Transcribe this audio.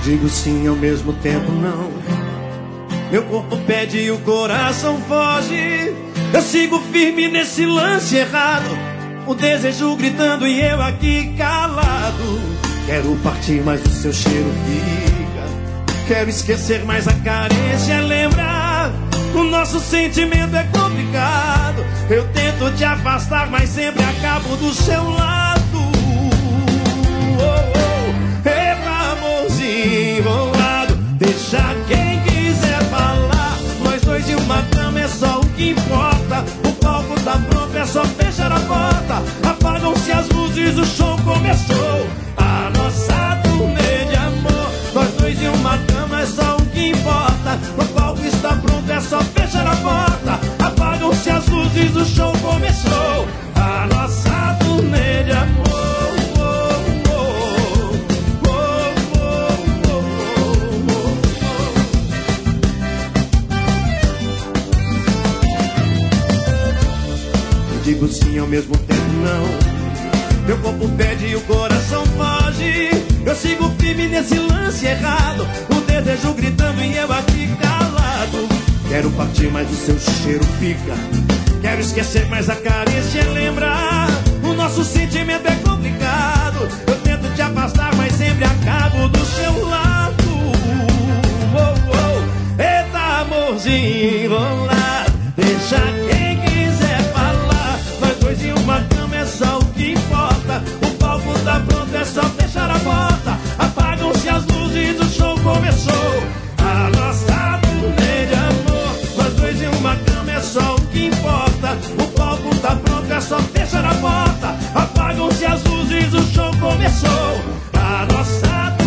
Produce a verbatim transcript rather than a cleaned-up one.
Digo sim ao mesmo tempo não. Meu corpo pede e o coração foge. Eu sigo firme nesse lance errado, o desejo gritando e eu aqui calado. Quero partir, mas o seu cheiro fica. Quero esquecer, mas a carência lembra. O nosso sentimento é complicado. Eu tento te afastar, mas sempre acabo do seu lado. Oh, oh. Eita, amorzinho enrolado, deixa quem quiser falar. Nós dois em uma cama é só o que importa. O palco tá pronto, é só fechar a porta. Apagam-se as luzes, o show começou. A nossa turnê de amor. Nós dois em uma cama é só o que importa. O palco está pronto, é só fechar a porta. Apagam-se as luzes, o show começou. A nossa turnê de amor. Digo sim ao mesmo tempo não. Meu corpo pede e o coração foge. Eu sigo firme nesse lance errado, o desejo gritando e eu aqui calado. Quero partir, mas o seu cheiro fica. Quero esquecer, mas a carência lembra. O nosso sentimento é complicado. Eu tento te afastar, mas sempre acabo do seu lado. Oh, oh. Eita, amorzinho enrolado, deixa quem quiser falar. Nós dois em uma cama é só o que importa. O palco tá pronto, é só fechar a porta. Apagam-se as luzes, o show começou. A nossa turnê de amor. Nós dois em uma cama é só o que importa. O palco tá pronto, é só fechar a porta. Apagam-se as luzes, o show começou. A nossa